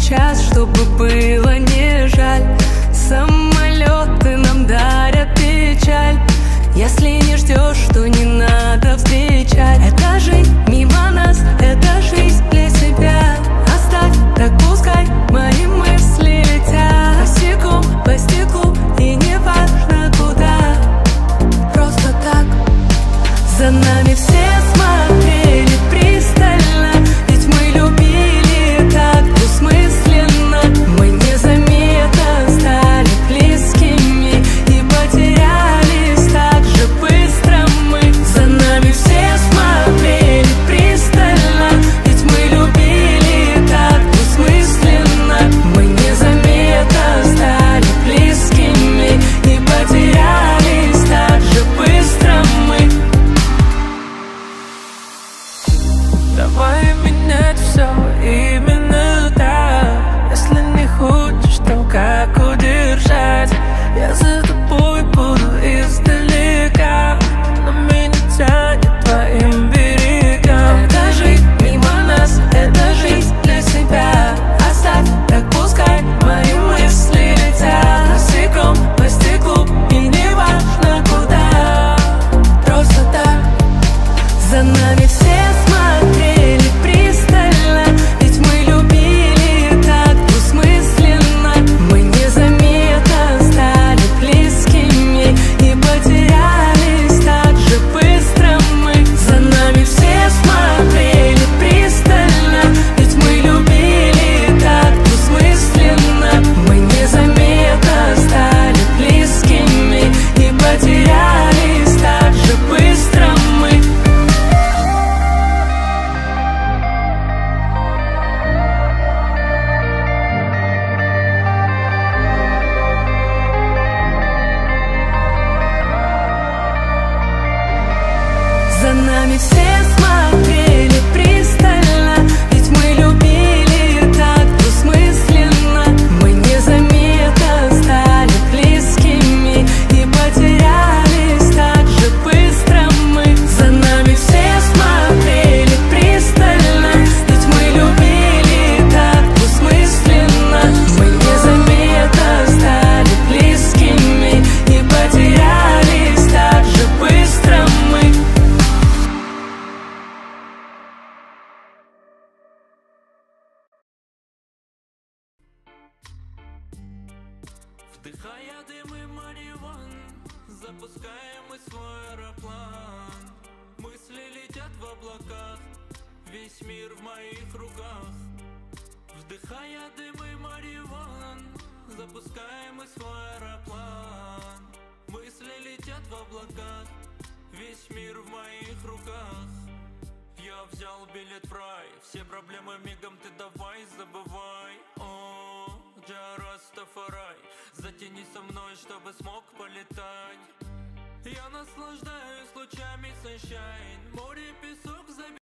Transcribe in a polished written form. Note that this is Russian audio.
сейчас, чтобы было не жаль. Самолеты нам дарят печаль. Если не ждешь, то не надо встречать. Это жизнь мимо нас, это жизнь для себя. Оставь, так пускай мои мысли летят босиком по стеклу, и не важно куда. Просто так. За нами все смотрели пристально, ведь мы любили так двусмысленно. Мы незаметно стали близкими и потерялись так же быстро мы. За нами все смотрели пристально, ведь мы любили так двусмысленно. Мы незаметно стали близкими и потерялись так же быстро мы. Давай менять все именно так. Если не хочешь, то как удержать? Я за тобой буду издалека, но меня тянет твоим берегам. Это жизнь мимо нас, это жизнь для себя. Оставь, так пускай мои мысли летят босиком по стеклу, и не важно куда. Просто так. За нами все смотрели пристально, ведь мы любили так двусмысленно. Мы незаметно стали близкими и потерялись так же быстро мы. За нами все смотрели пристально, ведь мы любили так двусмысленно. Мы незаметно стали близкими и потерялись так же быстро мы. За нами все смотрели пристально, ведь мы любили так двусмысленно. Мы незаметно стали близкими и потерялись так же быстро мы. За нами все смотрели пристально, ведь мы любили так двусмысленно. Мы незаметно стали близкими и потерялись так же быстро мы. Вдыхая дым и марихуан, запускаем мы свой аэроплан. Мысли летят в облаках, весь мир в моих руках. Вдыхая дым и марихуан, запускаем мы свой аэроплан. Мысли летят в облаках, весь мир в моих руках. Я взял билет в рай, все проблемы мигом ты давай забывай. О, Джа Растафарай, затяни со мной, чтобы смог полетать. Я наслаждаюсь лучами sunshine. Море, песок, забей.